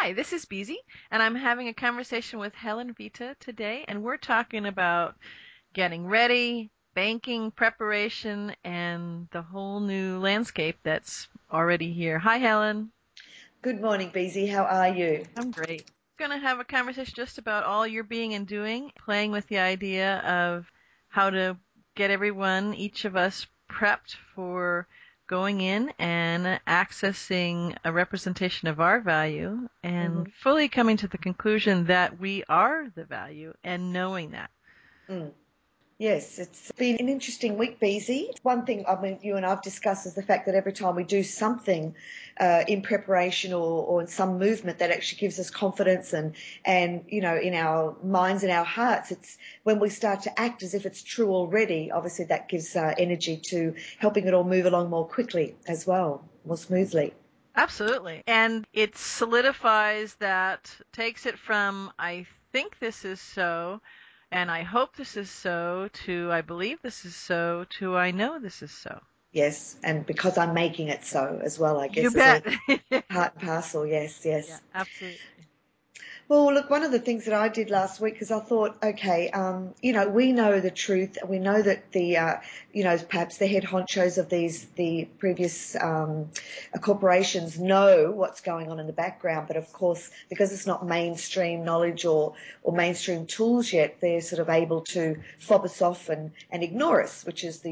Hi, this is Beezy, and I'm having a conversation with Helen Vita today, and we're talking about getting ready, banking preparation, and the whole new landscape that's already here. Hi, Helen. Good morning, Beezy. How are you? I'm great. Going to have a conversation just about all your being and doing, playing with the idea of how to get everyone, each of us, prepped for going in and accessing a representation of our value and hmm fully coming to the conclusion that we are the value and knowing that. Mm. Yes, it's been an interesting week, Beezy. One thing I mean, you and I've discussed is the fact that every time we do something in preparation or in some movement that actually gives us confidence and in our minds and our hearts, it's when we start to act as if it's true already. Obviously, that gives energy to helping it all move along more quickly as well, more smoothly. Absolutely. And it solidifies that, takes it from I think this is so, and I hope this is so, to I believe this is so, to I know this is so. Yes, and because I'm making it so as well, I You guess is bet. all part and parcel. Yes, Yeah, yes. absolutely. Well, look, one of the things that I did last week is I thought, okay, we know the truth. We know that perhaps the head honchos of the previous corporations know what's going on in the background. But of course, because it's not mainstream knowledge or mainstream tools yet, they're sort of able to fob us off and ignore us, which is the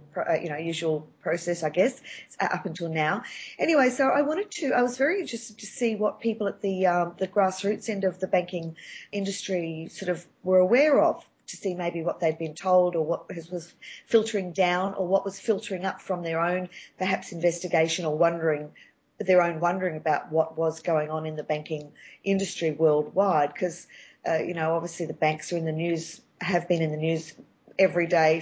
usual process, I guess, up until now. Anyway, so I was very interested to see what people at the grassroots end of the banking industry sort of were aware of, to see maybe what they'd been told or what was filtering down or what was filtering up from their own perhaps investigation or wondering about what was going on in the banking industry worldwide. Because, obviously the banks are in the news, have been in the news every day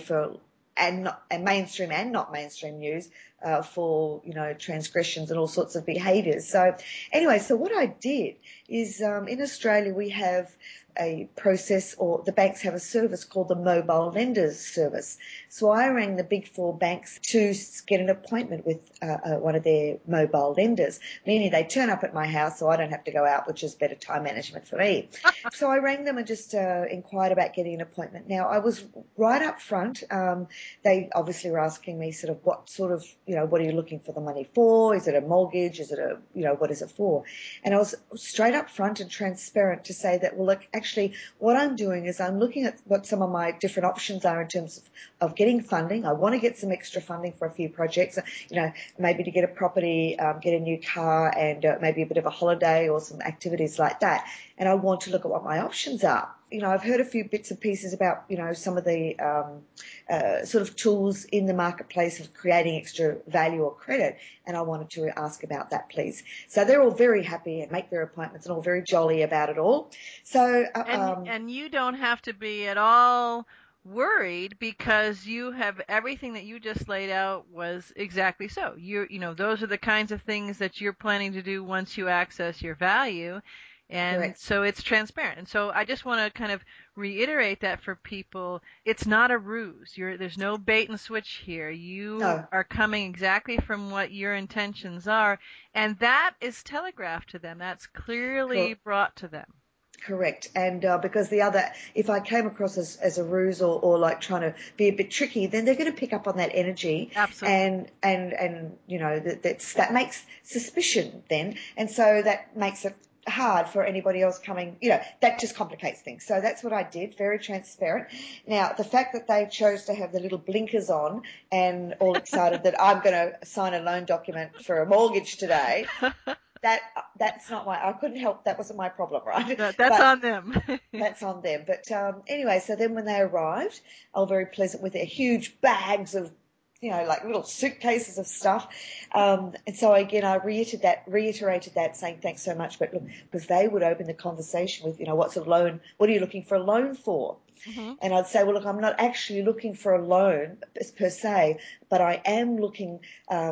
and mainstream and not mainstream news for transgressions and all sorts of behaviours. So anyway, so what I did is in Australia we have a process, or the banks have a service called the mobile lenders service. So I rang the big four banks to get an appointment with one of their mobile lenders, meaning they turn up at my house so I don't have to go out, which is better time management for me. So I rang them and just inquired about getting an appointment. Now I was right up front. They obviously were asking me sort of what are you looking for the money for? Is it a mortgage? Is it what is it for? And I was straight up front and transparent to say that, well, look, actually what I'm doing is I'm looking at what some of my different options are in terms of getting funding. I want to get some extra funding for a few projects, maybe to get a property, get a new car, and maybe a bit of a holiday or some activities like that. And I want to look at what my options are. I've heard a few bits and pieces about, some of the sort of tools in the marketplace of creating extra value or credit, and I wanted to ask about that, please. So they're all very happy and make their appointments and all very jolly about it all. So, And you don't have to be at all worried because you have everything that you just laid out was exactly so. Those are the kinds of things that you're planning to do once you access your value. And correct. so it's transparent. And so I just want to kind of reiterate that for people. It's not a ruse. There's no bait and switch here. You No, are coming exactly from what your intentions are. And that is telegraphed to them. That's clearly cor- brought to them. correct. And because if I came across as a ruse or like trying to be a bit tricky, then they're going to pick up on that energy, Absolutely. and that makes suspicion then, and so that makes it hard for anybody else coming, that just complicates things. So that's what I did, very transparent. Now, the fact that they chose to have the little blinkers on and all excited that I'm going to sign a loan document for a mortgage today, that that's not I couldn't help, that wasn't my problem, right? That's But on them. that's on them. But anyway, so then when they arrived, they were very pleasant with their huge bags of, like little suitcases of stuff. And so again, I reiterated that, saying thanks so much. But look, because they would open the conversation with, what sort of loan, what are you looking for a loan for? hmm And I'd say, well, look, I'm not actually looking for a loan per se, but I am looking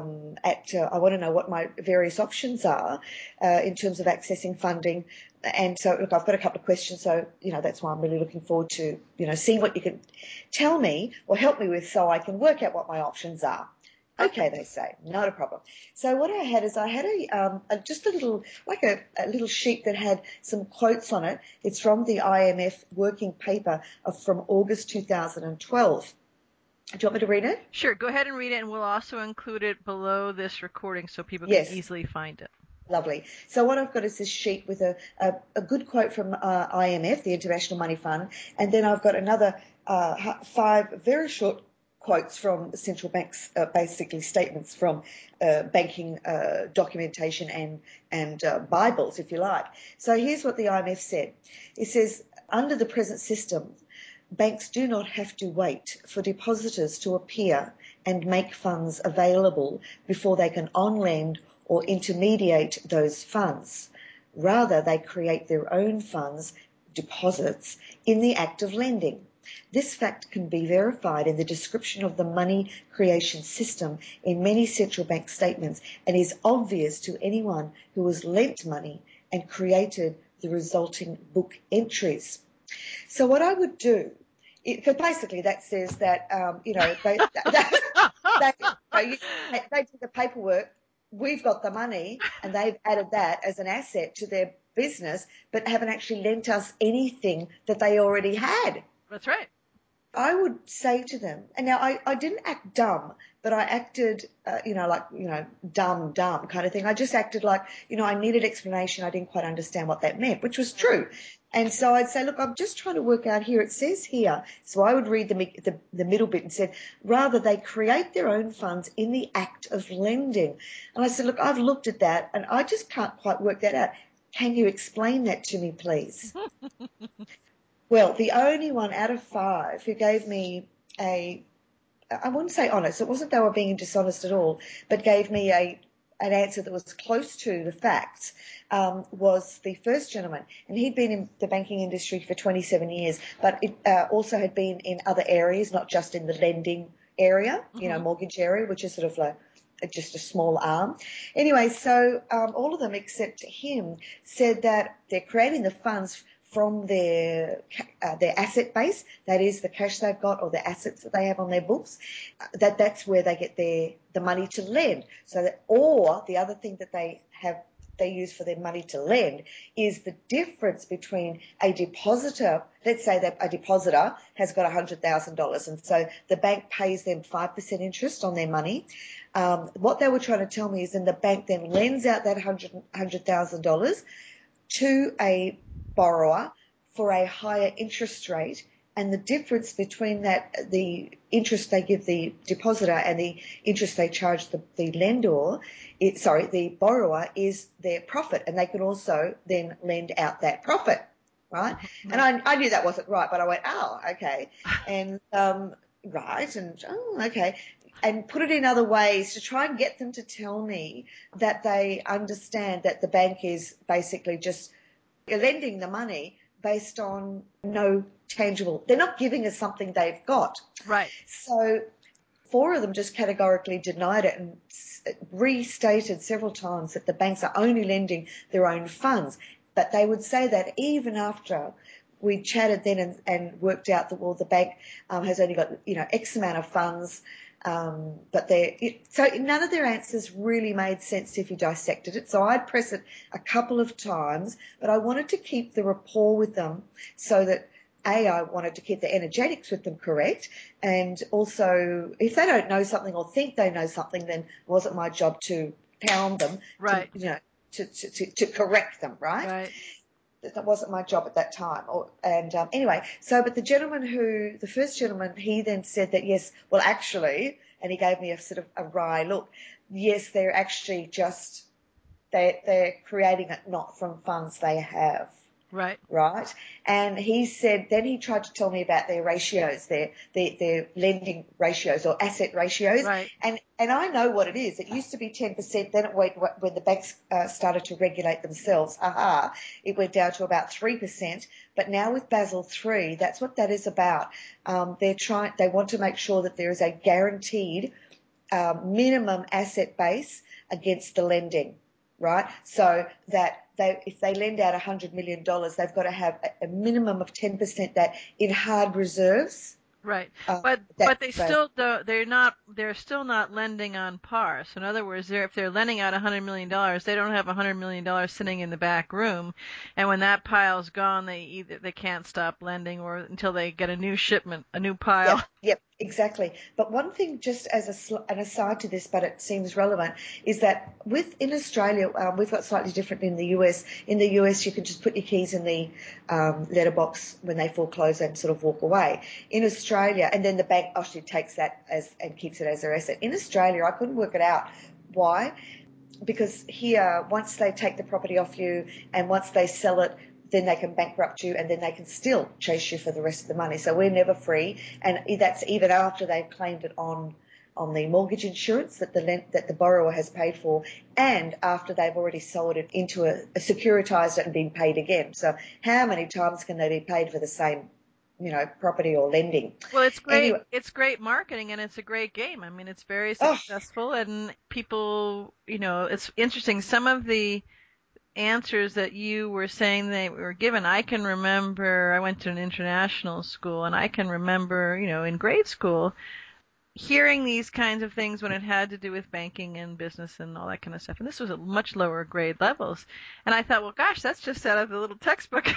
I want to know what my various options are in terms of accessing funding. And so, look, I've got a couple of questions. So, that's why I'm really looking forward to, seeing what you can tell me or help me with so I can work out what my options are. Okay, they say, not a problem. So what I had is I had just a little, like a little sheet that had some quotes on it. It's from the IMF working paper from August 2012. Do you want me to read it? Sure, go ahead and read it, and we'll also include it below this recording so people can Yes. easily find it. Lovely. So what I've got is this sheet with a good quote from IMF, the International Money Fund, and then I've got another 5 very short quotes from central banks, basically statements from banking documentation and Bibles, if you like. So here's what the IMF said. It says, under the present system, banks do not have to wait for depositors to appear and make funds available before they can on-lend or intermediate those funds. Rather, they create their own funds, deposits, in the act of lending. This fact can be verified in the description of the money creation system in many central bank statements and is obvious to anyone who has lent money and created the resulting book entries. So what I would do, because basically that says that, they do the paperwork, we've got the money, and they've added that as an asset to their business, but haven't actually lent us anything that they already had. That's right. I would say to them, and now I didn't act dumb, but I acted, dumb kind of thing. I just acted like, I needed explanation. I didn't quite understand what that meant, which was true. And so I'd say, look, I'm just trying to work out here. It says here. So I would read the middle bit and said, rather they create their own funds in the act of lending. And I said, look, I've looked at that and I just can't quite work that out. Can you explain that to me, please? Well, the only one out of 5 who gave me I wouldn't say honest, it wasn't they were being dishonest at all, but gave me an answer that was close to the facts, was the first gentleman. And he'd been in the banking industry for 27 years, but it also had been in other areas, not just in the lending area, mortgage area, which is sort of like just a small arm. Anyway, so all of them except him said that they're creating the funds from their asset base, that is the cash they've got or the assets that they have on their books, that's where they get the money to lend. So that, or the other thing that they use for their money to lend is the difference between a depositor. Let's say that a depositor has got $100,000 and so the bank pays them 5% interest on their money. What they were trying to tell me is then the bank then lends out that $100,000 to a borrower for a higher interest rate, and the difference between that, the interest they give the depositor and the interest they charge the borrower, is their profit, and they can also then lend out that profit, right? And I knew that wasn't right, but I went, oh, okay, and right, and oh, okay. And put it in other ways to try and get them to tell me that they understand that the bank is basically just lending the money based on no tangible. They're not giving us something they've got. Right. So 4 of them just categorically denied it and restated several times that the banks are only lending their own funds. But they would say that even after we chatted then and worked out that, well, the bank has only got, X amount of funds. But so none of their answers really made sense if you dissected it. So I'd press it a couple of times, but I wanted to keep the rapport with them so that I wanted to keep the energetics with them correct. And also, if they don't know something or think they know something, then it wasn't my job to pound them, right? To correct them, right? Right. That wasn't my job at that time. Anyway, but the first gentleman, he then said that, yes, well, actually, and he gave me a sort of a wry look. Yes, they're actually just, they're creating it not from funds they have. Right. Right. And he said, then he tried to tell me about their ratios, their lending ratios or asset ratios. Right. And I know what it is. It used to be 10%. Then it went, when the banks started to regulate themselves, it went down to about 3%. But now with Basel III, that's what that is about. They want to make sure that there is a guaranteed minimum asset base against the lending. Right. So that if they lend out $100 million, they've got to have a minimum of 10% that in hard reserves, Right. Uh, But they so still don't, they're still not lending on par. So in other words, if they're lending out $100 million, they don't have $100 million sitting in the back room. And when that pile's gone, they can't stop lending or until they get a new shipment, a new pile. Yep, yep, exactly. But one thing, just as an aside to this, but it seems relevant, is that in Australia, we've got slightly different than the US. In the US, you can just put your keys in the letterbox when they foreclose and sort of walk away. In Australia, and then the bank actually takes that as and keeps it as their asset. In Australia, I couldn't work it out. Why? Because here, once they take the property off you and once they sell it, then they can bankrupt you and then they can still chase you for the rest of the money. So we're never free, and that's even after they've claimed it on the mortgage insurance that the borrower has paid for, and after they've already sold it into a securitized it and been paid again. So how many times can they be paid for the same, property or lending? Well, it's great. Anyway, It's great marketing and it's a great game. I mean, it's very oh, successful and people, it's interesting. Some of the answers that you were saying they were given, I can remember I went to an international school and I can remember, in grade school hearing these kinds of things when it had to do with banking and business and all that kind of stuff. And this was at much lower grade levels. And I thought, well, gosh, that's just out of the little textbook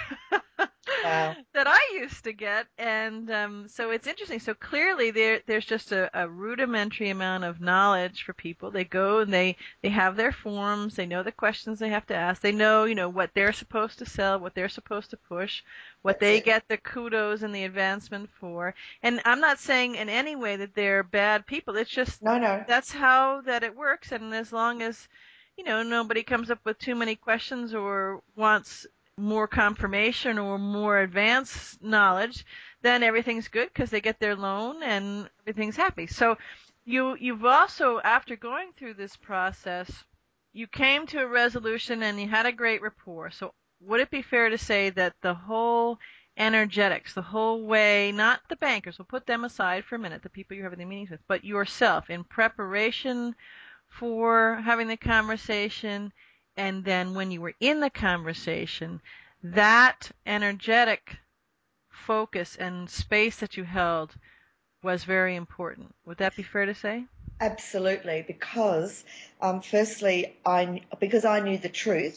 wow. that I used to get. And so it's interesting. So clearly there's just a rudimentary amount of knowledge for people. They go and they have their forms. They know the questions they have to ask. They know, what they're supposed to sell, what they're supposed to push, what That's they it. get the kudos and the advancement for. And I'm not saying in any way that they're bad people. It's just No, no. that's how that it works. And as long as, nobody comes up with too many questions or wants more confirmation or more advanced knowledge, then everything's good because they get their loan and everything's happy. So you've also, after going through this process, you came to a resolution and you had a great rapport. So would it be fair to say that the whole energetics, the whole way, not the bankers, we'll put them aside for a minute, the people you're having the meetings with, but yourself in preparation for having the conversation, and then when you were in the conversation, that energetic focus and space that you held was very important. Would that be fair to say? Absolutely, because firstly, because I knew the truth,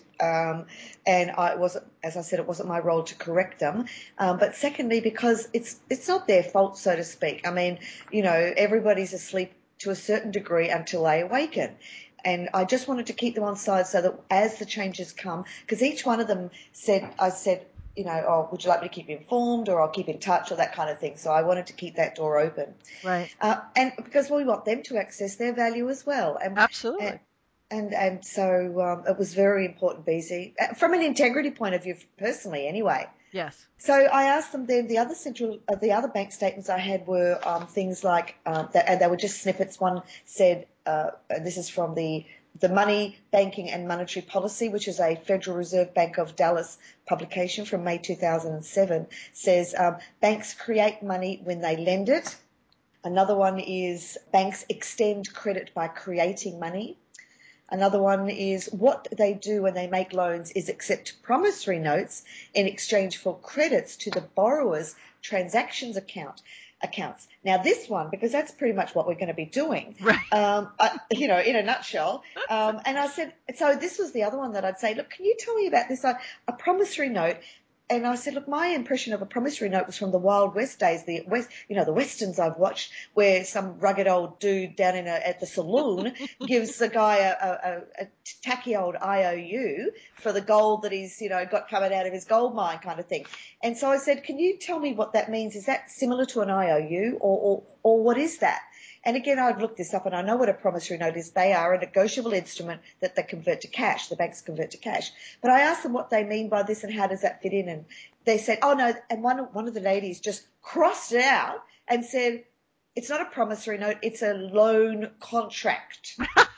and I wasn't, as I said, it wasn't my role to correct them. But secondly, because it's not their fault, so to speak. I mean, everybody's asleep to a certain degree until they awaken. And I just wanted to keep them on side so that as the changes come, because each one of them I said, oh, would you like me to keep you informed, or I'll keep in touch, or that kind of thing. So I wanted to keep that door open. Right. And because we want them to access their value as well. And Absolutely. and so it was very important, BZ, from an integrity point of view, personally, anyway. Yes. So I asked them then. The other bank statements I had were things like that, and they were just snippets. One said, and this is from the Money, Banking and Monetary Policy, which is a Federal Reserve Bank of Dallas publication from May 2007, says banks create money when they lend it. Another one is banks extend credit by creating money. Another one is what they do when they make loans is accept promissory notes in exchange for credits to the borrower's transactions accounts. Now this one, because that's pretty much what we're going to be doing, Right. in a nutshell. And I said, so this was the other one that I'd say, look, can you tell me about this? A promissory note. And I said, look, my impression of a promissory note was from the Wild West days, the Westerns I've watched, where some rugged old dude down at the saloon gives the guy a tacky old IOU for the gold that he's, got coming out of his gold mine kind of thing. And so I said, can you tell me what that means? Is that similar to an IOU or what is that? And again, I've looked this up and I know what a promissory note is. They are a negotiable instrument that they convert to cash. The banks convert to cash. But I asked them what they mean by this and how does that fit in. And they said, oh no. And one of the ladies just crossed it out and said, it's not a promissory note. It's a loan contract.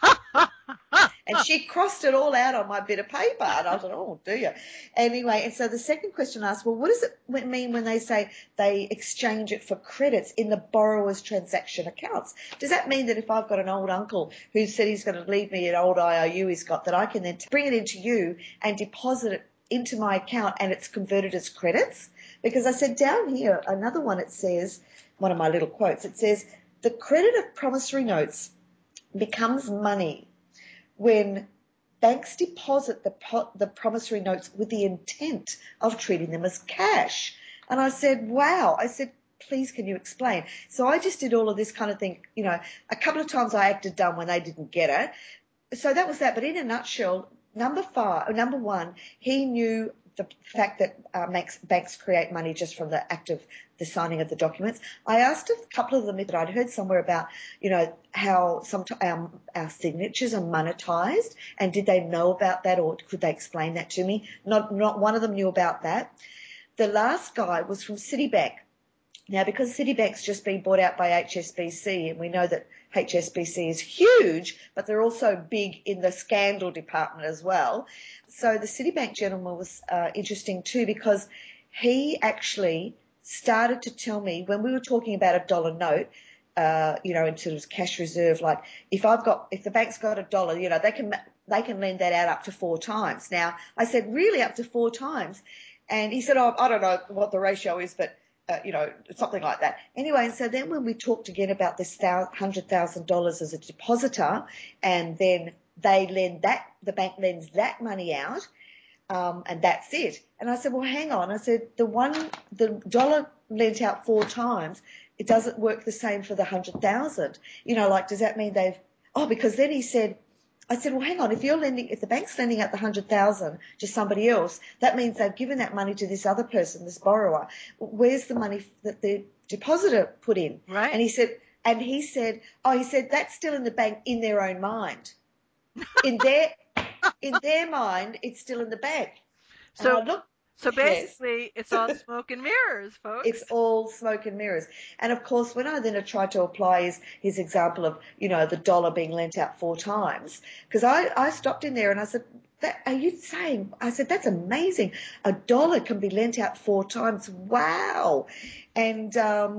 And she crossed it all out on my bit of paper. And I thought, oh, do you? Anyway, and so the second question I asked, well, what does it mean when they say they exchange it for credits in the borrower's transaction accounts? Does that mean that if I've got an old uncle who said he's going to leave me an old IOU he's got, that I can then bring it into you and deposit it into my account and it's converted as credits. Because I said down here, another one, it says, one of my little quotes, it says, the credit of promissory notes becomes money when banks deposit the promissory notes with the intent of treating them as cash. And I said, wow. I said, please, can you explain? So I just did all of this kind of thing. You know, a couple of times I acted dumb when they didn't get it. So that was that. But in a nutshell, number one, he knew the fact that banks create money just from the act of the signing of the documents. I asked a couple of them if I'd heard somewhere about, you know, how sometimes our signatures are monetized, and did they know about that, or could they explain that to me? Not one of them knew about that. The last guy was from Citibank. Now, because Citibank's just been bought out by HSBC, and we know that HSBC is huge, but they're also big in the scandal department as well. So the Citibank gentleman was interesting too, because he actually started to tell me when we were talking about a dollar note, you know, in sort of cash reserve, like if the bank's got $1, you know, they can lend that out up to 4 times. Now, I said, really, up to 4 times? And he said, oh, I don't know what the ratio is, but you know, something like that. Anyway, and so then when we talked again about this $100,000 as a depositor, and then the bank lends that money out, and that's it. And I said, well, hang on. I said, the dollar lent out 4 times, it doesn't work the same for the 100,000. You know, like, does that mean because then he said, I said, well, hang on, if the bank's lending out the 100,000 to somebody else, that means they've given that money to this other person, this borrower. Where's the money that the depositor put in? Right. And he said, that's still in the bank in their own mind. In their mind, it's still in the bank. So basically, it's all smoke and mirrors, folks. It's all smoke and mirrors. And of course, when I then tried to apply his example of, you know, the dollar being lent out 4 times, because I stopped in there and I said, are you saying? I said, that's amazing. $1 can be lent out 4 times. Wow. And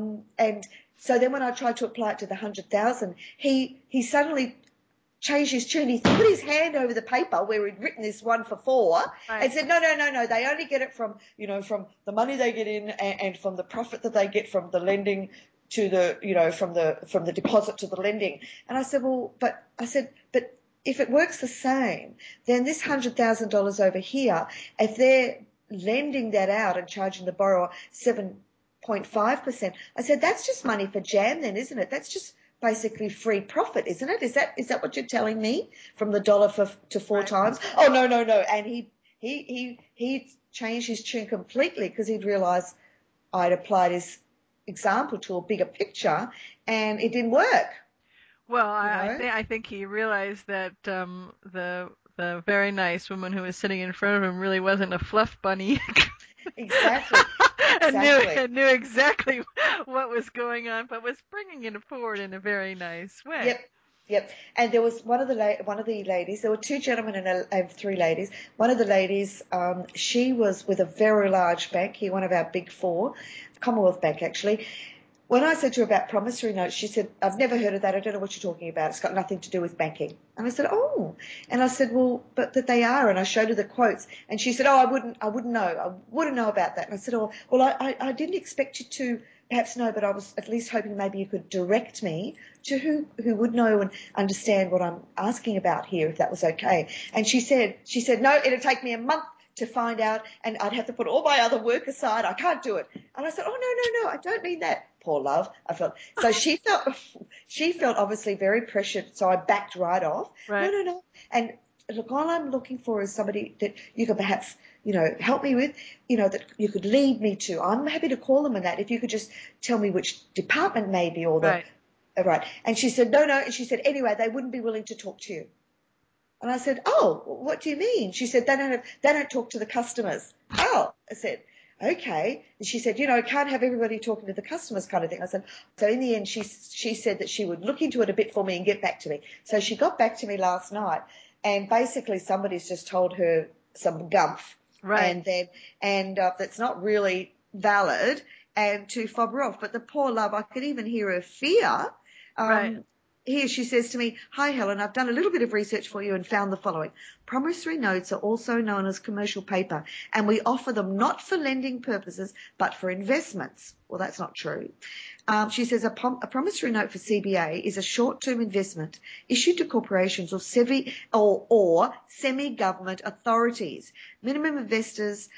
so then when I tried to apply it to the 100,000, he suddenly changed his tune. He put his hand over the paper where he'd written this one for 4 and said, no, they only get it from, you know, from the money they get in and from the profit that they get from the lending to the, you know, from the deposit to the lending. And I said, but if it works the same, then this $100,000 over here, if they're lending that out and charging the borrower 7.5%, I said, that's just money for jam then, isn't it? That's just basically free profit, isn't it? Is that what you're telling me? From the dollar to 4 times? Oh, no. And he changed his tune completely because he'd realised I'd applied his example to a bigger picture and it didn't work. Well, I think he realized that the very nice woman who was sitting in front of him really wasn't a fluff bunny. Exactly. and knew exactly what was going on, but was bringing it forward in a very nice way. Yep. And there was one of the ladies. There were 2 gentlemen and 3 ladies. One of the ladies, she was with a very large bank here, one of our big 4, Commonwealth Bank actually. When I said to her about promissory notes, she said, I've never heard of that. I don't know what you're talking about. It's got nothing to do with banking. And I said, oh. And I said, well, but that they are. And I showed her the quotes. And she said, oh, I wouldn't know. I wouldn't know about that. And I said, oh, well, I didn't expect you to perhaps know, but I was at least hoping maybe you could direct me to who would know and understand what I'm asking about here, if that was okay. And she said, no, it'll take me a month to find out, and I'd have to put all my other work aside. I can't do it. And I said, oh, no, I don't mean that. Poor love. I felt so she felt obviously very pressured. So I backed right off. Right. No. And look, all I'm looking for is somebody that you could perhaps, you know, help me with, you know, that you could lead me to. I'm happy to call them on that. If you could just tell me which department maybe or the right. And she said, no. And she said, anyway, they wouldn't be willing to talk to you. And I said, oh, what do you mean? She said, they don't talk to the customers. Oh, I said, okay. And she said, you know, can't have everybody talking to the customers kind of thing. I said, so in the end, she said that she would look into it a bit for me and get back to me. So she got back to me last night, and basically somebody's just told her some gumph. Right. And that's not really valid, and to fob her off. But the poor love, I could even hear her fear. Right. here she says to me, "Hi, Helen, I've done a little bit of research for you and found the following. Promissory notes are also known as commercial paper, and we offer them not for lending purposes, but for investments." Well, that's not true. She says a promissory note for CBA is a short-term investment issued to corporations or semi-government authorities. Minimum investment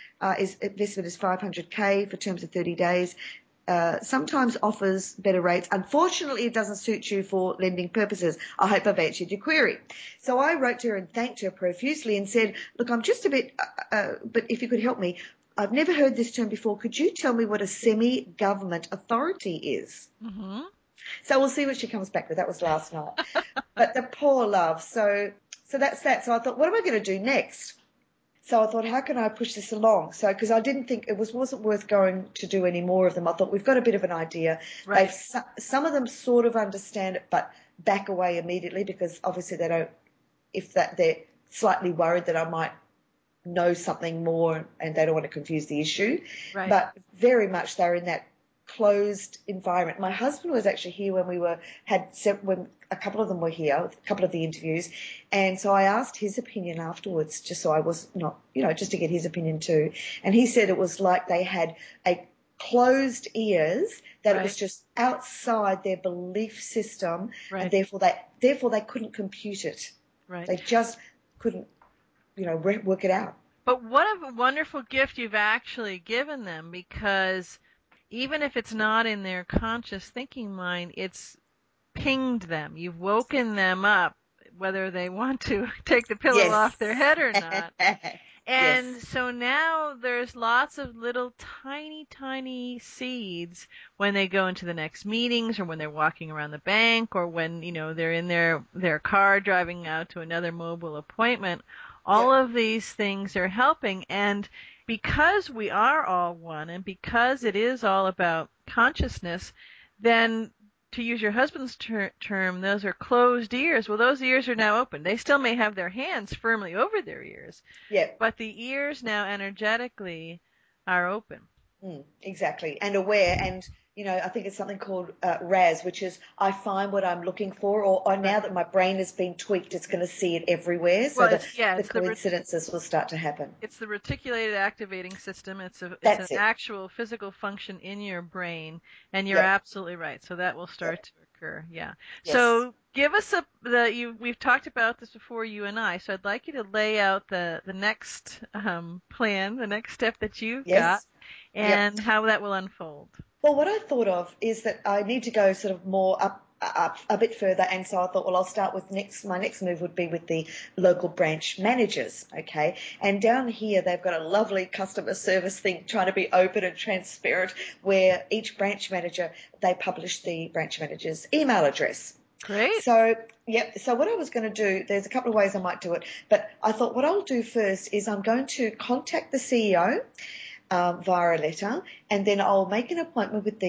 is 500K for terms of 30 days. Sometimes offers better rates. Unfortunately, it doesn't suit you for lending purposes. I hope I've answered your query. So I wrote to her and thanked her profusely and said, "Look, I'm just a bit, but if you could help me, I've never heard this term before. Could you tell me what a semi-government authority is?" Mm-hmm. So we'll see what she comes back with. That was last night. But the poor love. So that's that. So I thought, what am I going to do next? So I thought, how can I push this along? So, because I didn't think it wasn't worth going to do any more of them. I thought we've got a bit of an idea. Right. Some of them sort of understand it, but back away immediately because obviously they don't. They're slightly worried that I might know something more and they don't want to confuse the issue. Right. But very much they're in that closed environment. My husband was actually here when when a couple of them were here, a couple of the interviews, and so I asked his opinion afterwards, just so I was not, just to get his opinion too. And he said it was like they had a closed ears, that Right. it was just outside their belief system, Right. and therefore they couldn't compute it. Right. They just couldn't, work it out. But what a wonderful gift you've actually given them, because even if it's not in their conscious thinking mind, it's pinged them. You've woken them up, whether they want to take the pillow Yes. off their head or not. And Yes. so now there's lots of little tiny, tiny seeds when they go into the next meetings or when they're walking around the bank or when, they're in their car driving out to another mobile appointment. All of these things are helping. And because we are all one and because it is all about consciousness, then to use your husband's term, those are closed ears. Well, those ears are now open. They still may have their hands firmly over their ears, Yeah. but the ears now energetically are open. Exactly. And aware. And, I think it's something called RAS, which is I find what I'm looking for, or now that my brain has been tweaked, it's going to see it everywhere. So Well, the coincidences will start to happen. it's the reticulated activating system. It's an That's it. actual physical function in your brain, and you're Yep. absolutely right. So that will start to occur. Yeah. Yes. So give us we've talked about this before, you and I. So I'd like you to lay out the next plan, the next step that you've got, Yes. Yep. and how that will unfold. Well, what I thought of is that I need to go sort of more up a bit further, and so I thought, well, I'll start with my next move would be with the local branch managers, okay? And down here, they've got a lovely customer service thing, trying to be open and transparent, where each branch manager, they publish the branch manager's email address. Great. So, yep. So what I was going to do, there's a couple of ways I might do it, but I thought what I'll do first is I'm going to contact the CEO via a letter, and then I'll make an appointment with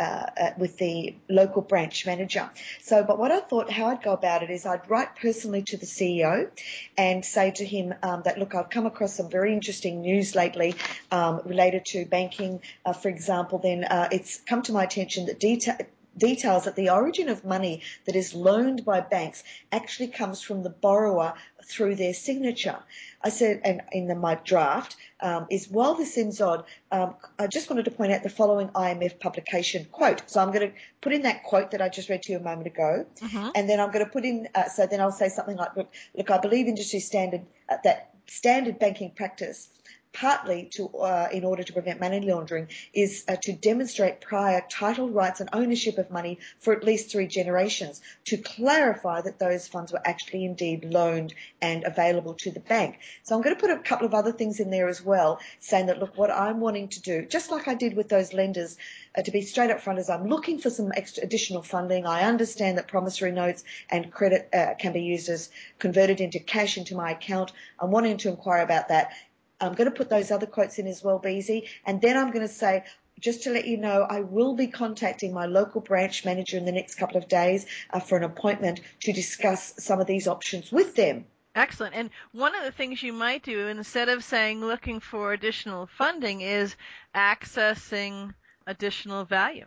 the local branch manager. So, but what I thought, how I'd go about it is I'd write personally to the CEO and say to him that, look, I've come across some very interesting news lately related to banking, for example. Then it's come to my attention that details that the origin of money that is loaned by banks actually comes from the borrower through their signature. I said, and in my draft, is while this seems odd, I just wanted to point out the following IMF publication quote. So I'm going to put in that quote that I just read to you a moment ago, and then I'm going to put in, so then I'll say something like, look, I believe industry standard, that standard banking practice, partly in order to prevent money laundering, is to demonstrate prior title rights and ownership of money for at least 3 generations, to clarify that those funds were actually indeed loaned and available to the bank. So I'm going to put a couple of other things in there as well, saying that, look, what I'm wanting to do, just like I did with those lenders, to be straight up front, is I'm looking for some extra additional funding. I understand that promissory notes and credit can be used as converted into cash into my account. I'm wanting to inquire about that. I'm going to put those other quotes in as well, Beezy, and then I'm going to say, just to let you know, I will be contacting my local branch manager in the next couple of days for an appointment to discuss some of these options with them. Excellent. And one of the things you might do, instead of saying looking for additional funding, is accessing additional value.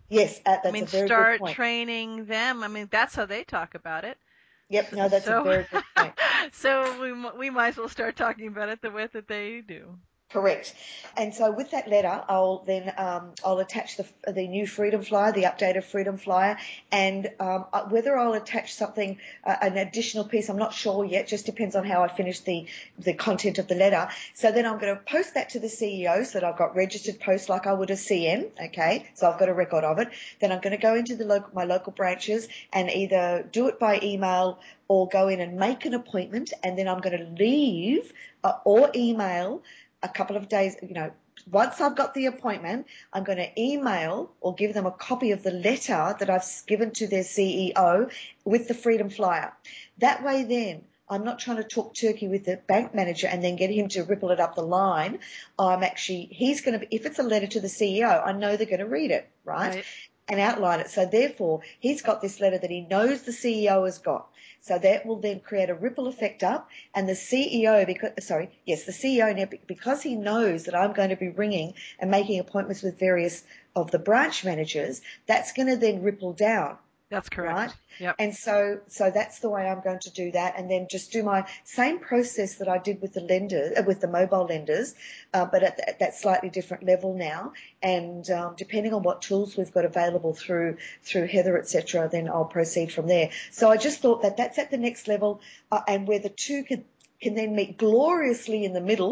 Yes, I that's a mean, very good start point. training them. I mean, that's how they talk about it. Yep, no, that's a So, very good point. so we might as well start talking about it the way that they do. Correct. And so with that letter, I'll attach the new Freedom Flyer, the updated Freedom Flyer, and whether I'll attach something, an additional piece, I'm not sure yet. Just depends on how I finish the content of the letter. So then I'm going to post that to the CEO so that I've got registered posts like I would a CM. Okay, so I've got a record of it. Then I'm going to go into my local branches and either do it by email or go in and make an appointment, and then I'm going to leave or email a couple of days, once I've got the appointment, I'm going to email or give them a copy of the letter that I've given to their CEO with the Freedom Flyer. That way then, I'm not trying to talk turkey with the bank manager and then get him to ripple it up the line. He's going to be, if it's a letter to the CEO, I know they're going to read it, right? And outline it. So therefore, he's got this letter that he knows the CEO has got. So that will then create a ripple effect up, and the CEO, the CEO now, because he knows that I'm going to be ringing and making appointments with various of the branch managers, that's going to then ripple down. That's correct. Right? Yep. And so that's the way I'm going to do that, and then just do my same process that I did with with the mobile lenders, but at that slightly different level now. And depending on what tools we've got available through Heather, etc., then I'll proceed from there. So I just thought that that's at the next level, and where the two can then meet gloriously in the middle.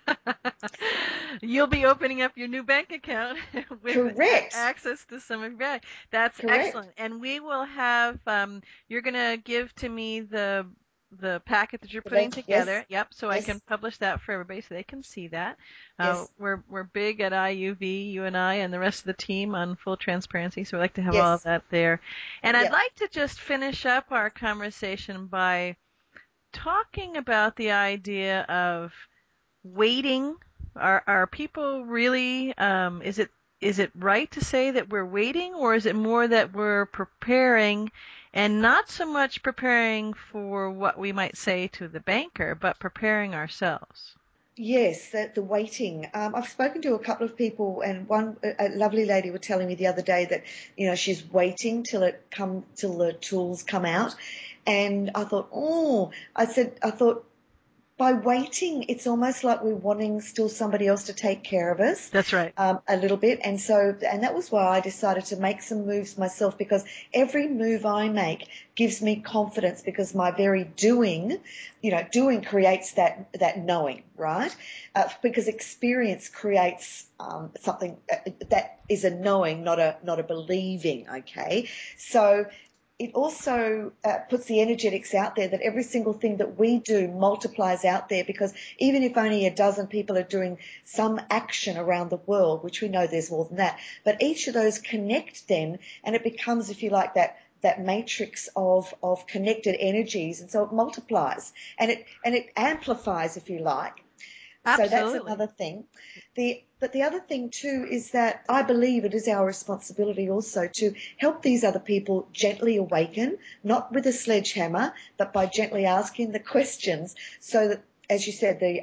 You'll be opening up your new bank account with access to some of your. That's excellent. And we will have. You're gonna give to me the packet that you're putting together. Yes. Yep. So I can publish that for everybody so they can see that. Yes. We're big at IUV, you and I, and the rest of the team on full transparency. So we like to have all of that there. And I'd like to just finish up our conversation by talking about the idea of waiting. Are people really, is it right to say that we're waiting, or is it more that we're preparing, and not so much preparing for what we might say to the banker, but preparing ourselves? Yes, the waiting. I've spoken to a couple of people, and a lovely lady was telling me the other day that she's waiting till the tools come out, and I thought, I thought, by waiting, it's almost like we're wanting still somebody else to take care of us. That's right. A little bit. And that was why I decided to make some moves myself, because every move I make gives me confidence, because my very doing creates that knowing, right? Because experience creates something that is a knowing, not a believing. Okay. So it also puts the energetics out there that every single thing that we do multiplies out there, because even if only a dozen people are doing some action around the world, which we know there's more than that, but each of those connect then, and it becomes, if you like, that matrix of connected energies, and so it multiplies and it amplifies, if you like. Absolutely. So that's another thing. But the other thing too is that I believe it is our responsibility also to help these other people gently awaken, not with a sledgehammer, but by gently asking the questions, so that, as you said, the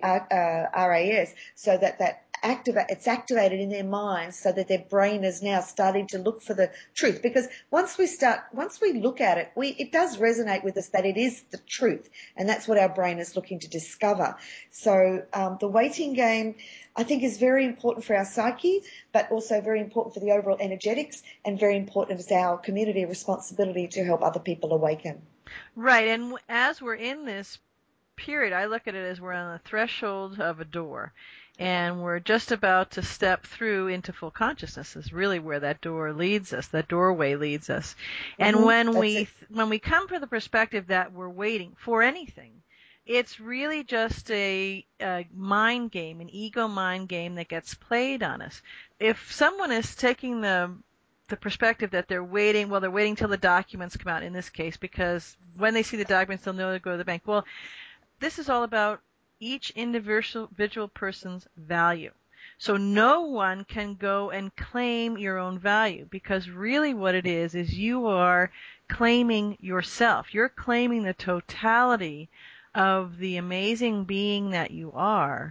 RAS, so that it's activated in their minds, so that their brain is now starting to look for the truth. Because once we look at it, it does resonate with us that it is the truth, and that's what our brain is looking to discover. So the waiting game, I think, is very important for our psyche, but also very important for the overall energetics, and very important as our community responsibility to help other people awaken. Right, and as we're in this period, I look at it as we're on the threshold of a door, and we're just about to step through into full consciousness is really where that door leads us, that doorway leads us. And when we come from the perspective that we're waiting for anything, it's really just a mind game, an ego mind game that gets played on us. If someone is taking the perspective that they're waiting till the documents come out, in this case, because when they see the documents, they'll know to go to the bank. Well, this is all about each individual person's value. So no one can go and claim your own value, because really what it is you are claiming yourself. You're claiming the totality of the amazing being that you are.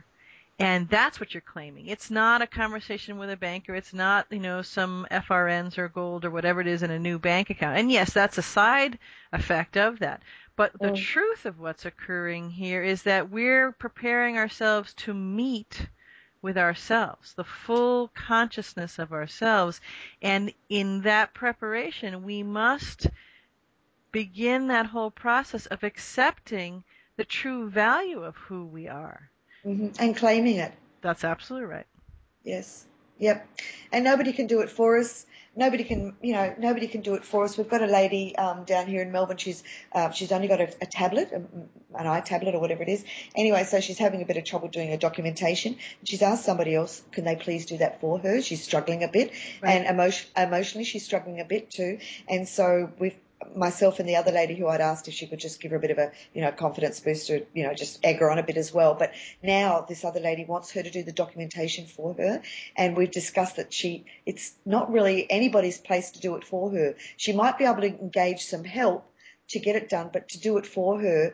And that's what you're claiming. It's not a conversation with a banker. It's not, some FRNs or gold or whatever it is in a new bank account. And yes, that's a side effect of that. But the truth of what's occurring here is that we're preparing ourselves to meet with ourselves, the full consciousness of ourselves. And in that preparation, we must begin that whole process of accepting the true value of who we are. And claiming it. That's absolutely right. Yes. Yep. And nobody can do it for us. Nobody can do it for us. We've got a lady down here in Melbourne. She's only got a tablet, an iTablet or whatever it is. Anyway, so she's having a bit of trouble doing her documentation. She's asked somebody else, can they please do that for her? She's struggling a bit, right. And emotionally she's struggling a bit too. And so myself and the other lady who I'd asked if she could just give her a bit of a, confidence booster, just egg her on a bit as well. But now this other lady wants her to do the documentation for her. And we've discussed that it's not really anybody's place to do it for her. She might be able to engage some help to get it done, but to do it for her,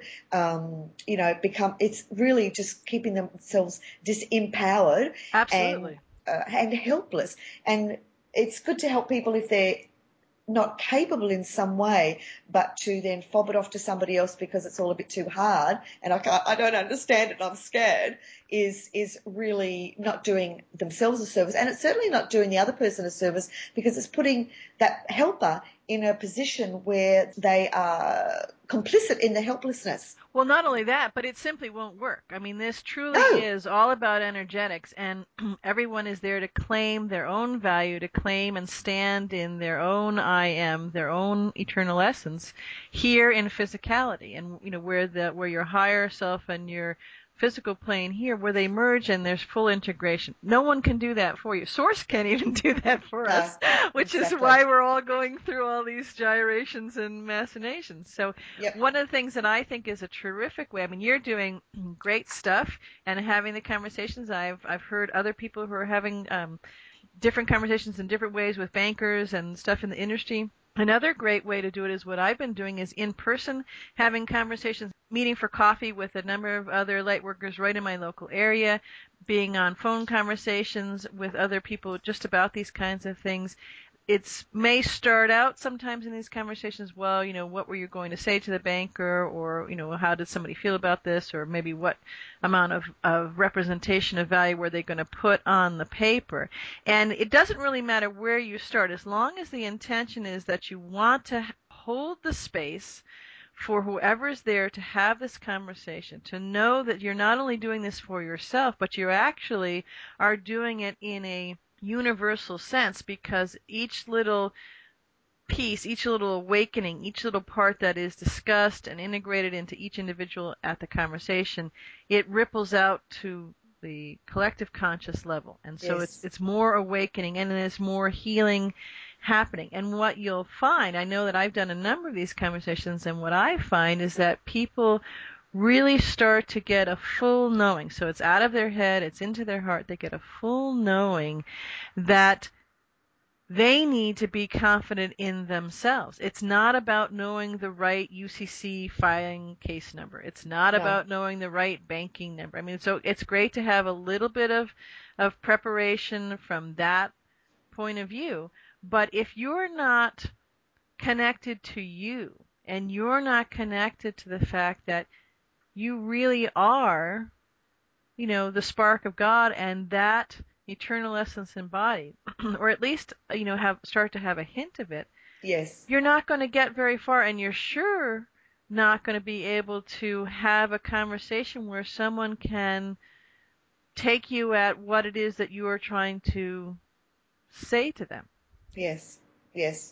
it's really just keeping themselves disempowered. Absolutely. And helpless. And it's good to help people if they're not capable in some way, but to then fob it off to somebody else because it's all a bit too hard and I don't understand it and I'm scared is really not doing themselves a service, and it's certainly not doing the other person a service, because it's putting that helper in a position where they are complicit in the helplessness. Well, not only that, but it simply won't work. I mean, this truly is all about energetics, and everyone is there to claim their own value, to claim and stand in their own I am, their own eternal essence here in physicality, and where your higher self and your physical plane here, where they merge and there's full integration. No one can do that for you. Source can't even do that for us, which is why we're all going through all these gyrations and machinations. So one of the things that I think is a terrific way, I mean, you're doing great stuff and having the conversations. I've heard other people who are having different conversations in different ways with bankers and stuff in the industry. Another great way to do it is what I've been doing is in person, having conversations, meeting for coffee with a number of other light workers right in my local area, being on phone conversations with other people just about these kinds of things. It may start out sometimes in these conversations, well, what were you going to say to the banker, or, how did somebody feel about this, or maybe what amount of representation of value were they going to put on the paper. And it doesn't really matter where you start, as long as the intention is that you want to hold the space for whoever's there to have this conversation, to know that you're not only doing this for yourself, but you actually are doing it in a universal sense, because each little piece, each little awakening, each little part that is discussed and integrated into each individual at the conversation, it ripples out to the collective conscious level. And so it's more awakening, and there's more healing happening. And what you'll find, I know that I've done a number of these conversations, and what I find is that people really start to get a full knowing. So it's out of their head, it's into their heart. They get a full knowing that they need to be confident in themselves. It's not about knowing the right UCC filing case number. It's not about knowing the right banking number. I mean, so it's great to have a little bit of preparation from that point of view. But if you're not connected to you, and you're not connected to the fact that you really are, the spark of God, and that eternal essence embodied, or at least, start to have a hint of it. Yes. You're not going to get very far, and you're sure not going to be able to have a conversation where someone can take you at what it is that you are trying to say to them. Yes. Yes.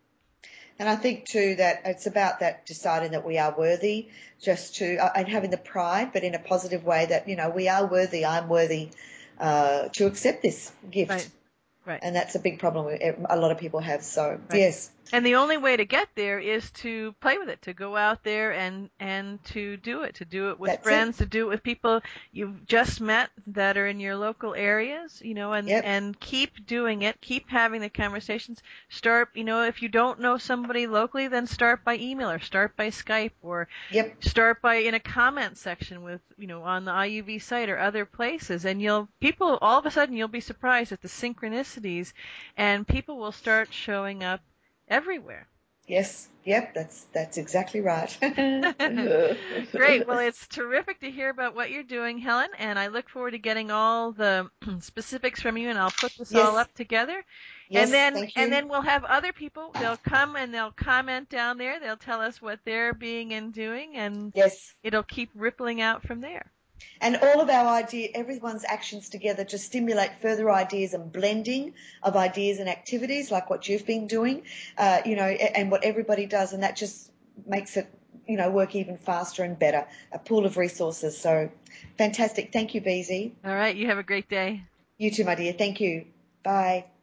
And I think too that it's about that deciding that we are worthy, just to, and having the pride, but in a positive way, that, we are worthy, I'm worthy to accept this gift. Right. And that's a big problem a lot of people have. So, yes. And the only way to get there is to play with it, to go out there and to do it with That's it. friends, to do it with people you've just met that are in your local areas, Yep. and keep doing it, keep having the conversations. Start, if you don't know somebody locally, then start by email or start by Skype or Yep. start by in a comment section with, on the IUV site or other places, and people all of a sudden you'll be surprised at the synchronicities, and people will start showing up everywhere. Yes. Yep. That's exactly right. Great. Well, it's terrific to hear about what you're doing, Helen, and I look forward to getting all the specifics from you, and I'll put this all Yes. up together. And Yes. then Thank and you. then we'll have other people. They'll come and they'll comment down there. They'll tell us what they're being and doing, and Yes. it'll keep rippling out from there. And all of our everyone's actions together just stimulate further ideas and blending of ideas and activities like what you've been doing, and what everybody does. And that just makes it, work even faster and better, a pool of resources. So fantastic. Thank you, BZ. All right. You have a great day. You too, my dear. Thank you. Bye.